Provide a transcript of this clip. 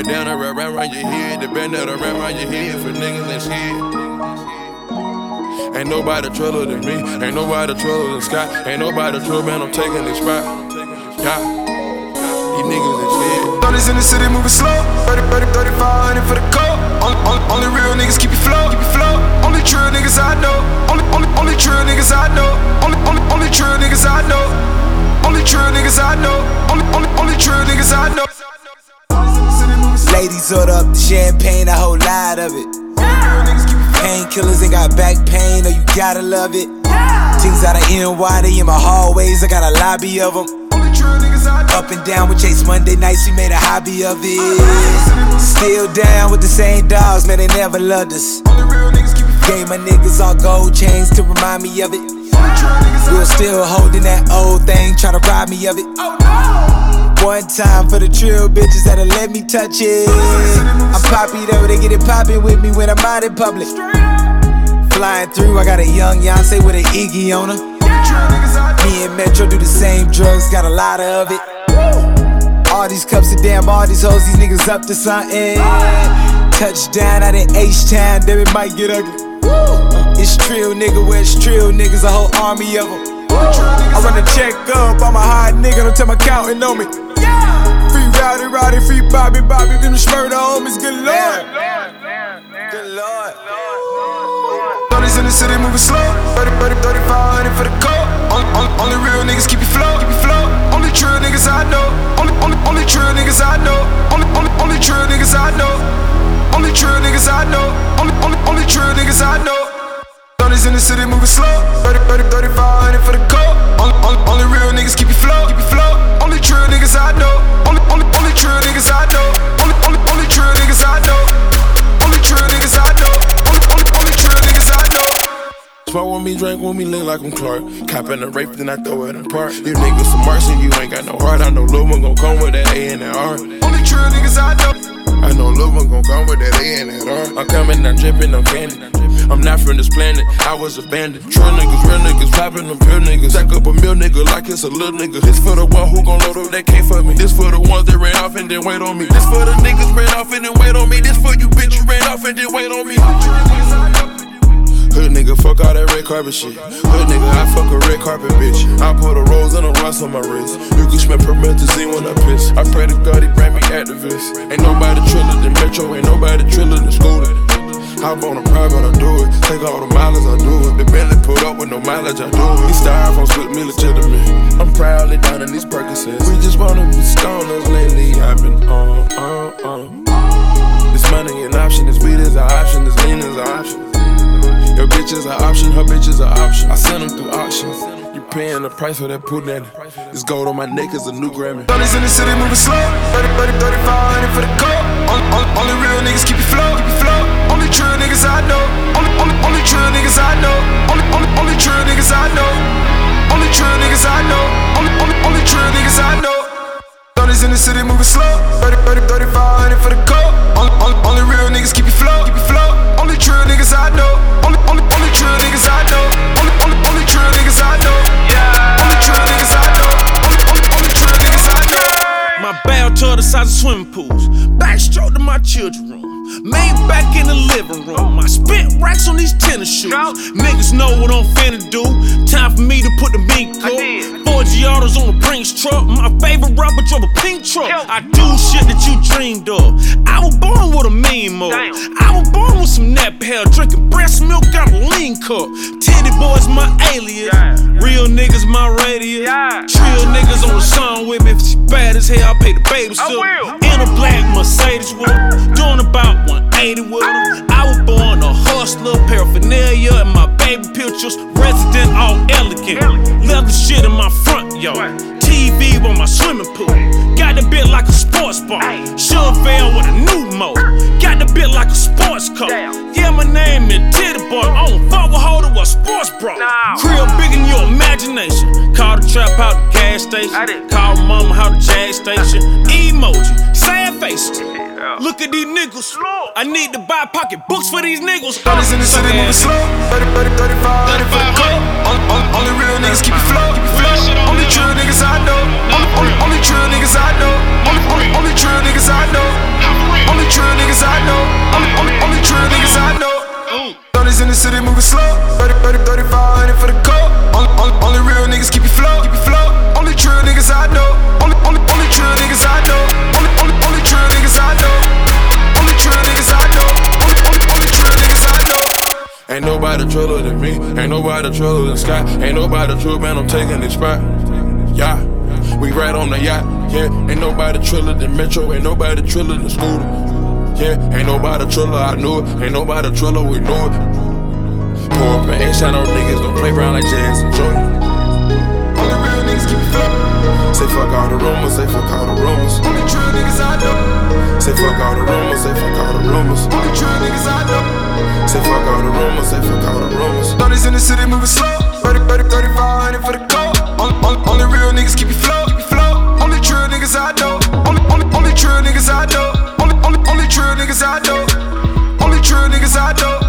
bandana wrap around your head. The bandana wrap around your head for niggas and shit. Ain't nobody truller than me. Ain't nobody truller than Scott. Ain't nobody truller, man, I'm taking this spot. Yeah, these niggas and shit. Brothers in the city moving slow. 3500 for the coat. Only real niggas keep you flow. Only true niggas I know. Only true niggas I know. Only true niggas I know. Only true niggas I know. Only true niggas I know. Ladies order up the champagne, a whole lot of it. Painkillers ain't got back pain, oh you gotta love it. Things out of NY, they in my hallways, I got a lobby of them. Up and down with Chase Monday nights, we made a hobby of it. Still down with the same dogs, man, they never loved us. Gave my niggas all gold chains to remind me of it. We were still holding that old thing, tryna rob me of it. One time for the trill bitches that'll let me touch it. I'm poppy though, they get it poppin' with me when I'm out in public. Flying through, I got a young Beyonce with an Iggy on her. Me and Metro do the same drugs, got a lot of it. All these cups of damn, all these hoes, these niggas up to something. Touchdown out in H-Town, then it might get ugly. It's trill nigga, where it's trill niggas, a whole army of them. I run a check up, I'm a hot nigga, don't tell my accountant on me. Free Rowdy, free Bobby, them the Smurda homies, good lord. Good lord. Brothers in the city moving slow. 3500 for the coat. Only real niggas keep you flow. Only true niggas I know. Only true niggas I know. Only true niggas I know. Only true niggas I know. Only true niggas I know. Brothers in the city moving slow. 3500 for the coat. Only real niggas keep you flow. Only true niggas I know. Only true niggas I know. Only true niggas I know. Only true niggas I know. Only true niggas I know. Smoke with me, drink with me, look like I'm Clark. Coppin' a rape, then I throw it in park. You niggas some mercy, you ain't got no heart. I know Lil' one gon' come with that A and that R. Only true niggas I know. I know Lil' one gon' come with that A and that R. I'm coming, I'm drippin', I'm candy. I'm not from this planet, I was abandoned. True niggas, real niggas, poppin' them pure niggas. Stack up a meal nigga like it's a little nigga. This for the one who gon' load up that can't fuck me. This for the ones that ran off and then wait on me. This for the niggas ran off and then wait on me. This for you bitch you ran off and then wait on me. Hood nigga, fuck all that red carpet shit. Hood nigga, I fuck a red carpet bitch. I put a rose and a rust on my wrist. You can smell promethazine when I piss. I pray to God he bring me activists. Ain't nobody triller than Metro, ain't nobody triller than Scooter. Hop on a private, I do it. Take all the mileage, I do it. The Bentley put up with no mileage, I do it. These styrofoam split me legitimate. I'm proudly down in these Percocets. We just wanna be stoners lately. I've been This money an option, this weed is an option, this lean is an option. Your bitch is an option, her bitch is an option. I send them through auctions. You paying the price for that Punani. This gold on my neck is a new Grammy. Brothers in the city moving slow. 3500 for the coat. Only real niggas keep you flow. Only true niggas I know. Only true niggas I know. Only true niggas I know. Only true niggas I know. Only true niggas I know. Brothers in the city moving slow. 3500 for the coat. Only real niggas keep you flow. Only true niggas I know. Only true niggas I know. Only true niggas I know. Only true niggas I know. Only true niggas I know. My bathtub the size of swimming pools. Backstroke to my children's room. Made back in the living room. I spent racks on these tennis shoes. Niggas know what I'm finna do. Time for me to put the mink up. 4 Giottos on the Brinks truck. My favorite rapper drove a pink truck. I do shit that you dreamed of. I was born with a mean mode. I was born with some nappy hair, drinking breast milk out a lean cup. Titty boys my alias. Real niggas my radius. Trill niggas on the song with me. If she bad as hell, I pay the babysitter. In a black Mercedes with her. Doing about 180 with her. I was born a hustler, paraphernalia in my baby pictures. Resident all elegant. Leather shit in my front yard. TV on my swimming pool. Got the bit like a sports bar. Chevelle with a new mode. Got the bit like a sports car. Yeah, my name is Titty Boy. I don't fuck with holder or sports bra. Crib big in your imagination. Call the trap out the gas station. Call mama out the jag station. Emoji, sad faces. Look at these niggas. I need to buy pocket books for these niggas. Brothers in the city moving slow. 3500 for the coat. Only real niggas keep you flow. Only true niggas I know. Only true niggas I know. Only true niggas I know. me. Ain't nobody triller than Sky. Ain't nobody true, man, I'm taking this spot. Yeah, we ride on the yacht. Yeah, ain't nobody triller than Metro. Ain't nobody triller than Scooter. Yeah, ain't nobody triller, I knew it. Ain't nobody triller, we knew it. Pour up and A-shine on niggas, don't play around like Jazz and Jordan. Only real niggas keep it flowing. Say fuck all the rumors, say fuck all the rumors. Only true niggas I know. Say fuck all the rumors, say fuck all the rumors. Only true niggas I know. Say fuck all the rumors, say fuck all the rumors. 30s in the city moving slow. 3500 for the coat. Only real niggas keep it flow. Only true niggas I know. Only true niggas I know. Only true niggas I know. Only true niggas I know.